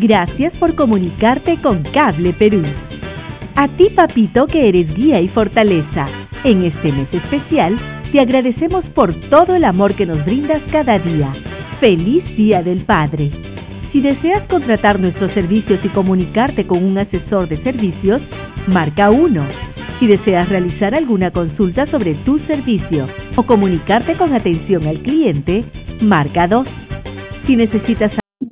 Gracias por comunicarte con Cable Perú. A ti, papito, que eres guía y fortaleza. En este mes especial, te agradecemos por todo el amor que nos brindas cada día. ¡Feliz Día del Padre! Si deseas contratar nuestros servicios y comunicarte con un asesor de servicios, marca 1. Si deseas realizar alguna consulta sobre tu servicio o comunicarte con atención al cliente, marca 2. Si necesitas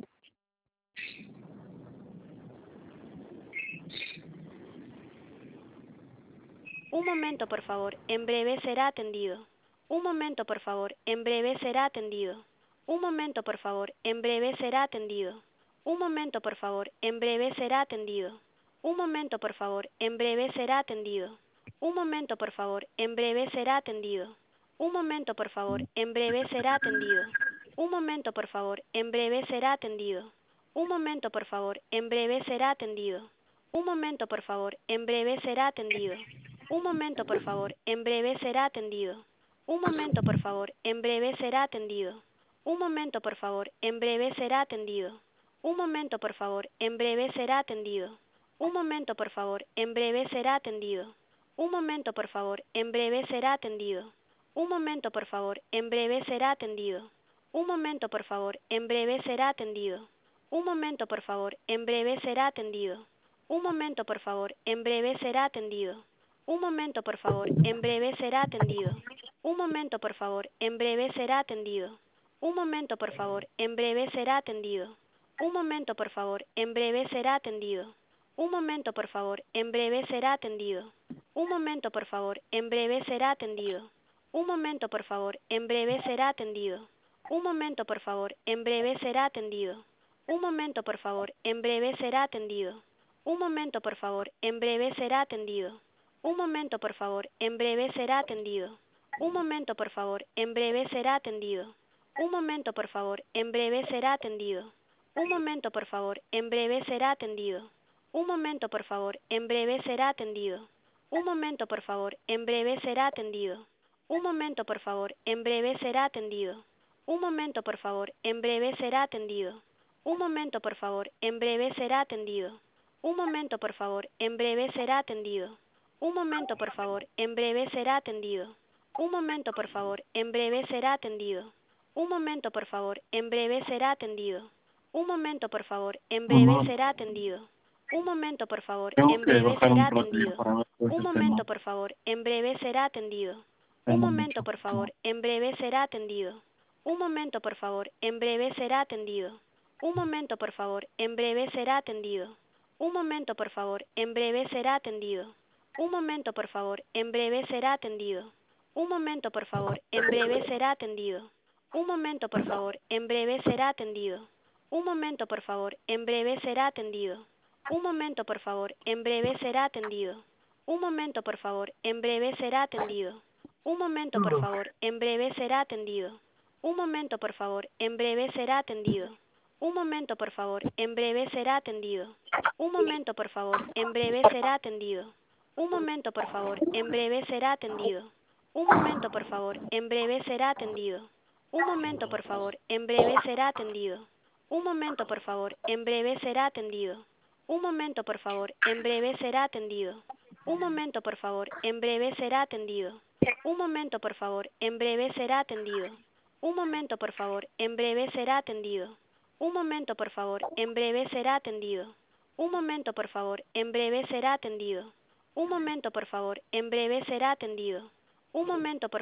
Un momento, por favor. En breve será atendido. Un momento, por favor. En breve será atendido. Un momento, por favor. En breve será atendido. Un momento, por favor. En breve será atendido. Un momento, por favor. En breve será atendido. Un momento, por favor. En breve será atendido. Un momento, por favor. En breve será atendido. Un momento, por favor. En breve será atendido. Un momento, por favor. En breve será atendido. Un momento, por favor. En breve será atendido. Un momento, por favor. En breve será atendido. Un momento, por favor. En breve será atendido. Un momento, por favor. En breve será atendido. Un momento, por favor. En breve será atendido. Un momento, por favor. En breve será atendido. Un momento, por favor. En breve será atendido. Un momento, por favor. En breve será atendido. Un momento, por favor. En breve será atendido. Un momento, por favor. En breve será atendido. Un momento, por favor. En breve será atendido. Un momento, por favor. En breve será atendido. Un momento, por favor. En breve será atendido. Un momento, por favor. En breve será atendido. Un momento, por favor. En breve será atendido. Un momento, por favor. En breve será atendido. Un momento, por favor. En breve será atendido. Un momento, por favor. En breve será atendido. Un momento, por favor. En breve será atendido. Un momento, por favor. En breve será atendido. Un momento, por favor. En breve será atendido. Un momento, por favor. En breve será atendido. Un momento, por favor. En breve será atendido. Un momento, por favor. En breve será atendido. Un momento, por favor. En breve será atendido. Un momento, por favor. En breve será atendido. Un momento, por favor. En breve será atendido. Un momento, por favor. En breve será atendido. Un momento, por favor. En breve será atendido. Un momento, por favor. En breve será atendido. Un momento, por favor. En breve será atendido. Un momento, por favor. En breve será atendido. Un momento, por favor. En breve será atendido. Un momento, por favor. En breve será atendido. Un momento, por favor. En breve Bueno, será atendido. Un momento, por favor. tengo En que breve bajar será un ratillo atendido. para ver todo Un ese tema. momento, por favor. En breve será atendido. Un Tengo momento, mucho. por favor. En breve será atendido. Un momento, por favor. En breve será atendido. Un momento, por favor. En breve será atendido. Un momento, por favor. En breve será atendido. Un momento, por favor. En breve será atendido. Un momento, por favor. En breve será atendido. Un momento, por favor. En breve será atendido. Un momento, por favor. En breve será atendido. Un momento, por favor. En breve será atendido. Un momento, por favor. En breve será atendido. Un momento, por favor. En breve será atendido. Un momento, por favor. En breve será atendido. Un momento, por favor. En breve será atendido. Un momento, por favor. En breve será atendido. Un momento, por favor. En breve será atendido. Un momento, por favor. En breve será atendido. Un momento, por favor. En breve será atendido. Un momento, por favor. En breve será atendido. Un momento, por favor. En breve será atendido. Un momento, por favor. En breve será atendido. Un momento, por favor. En breve será atendido. Un momento, por favor. En breve será atendido. Un momento, por favor. En breve será atendido. Un momento, por favor. En breve será atendido. Un momento, por favor. En breve será atendido. Un momento, por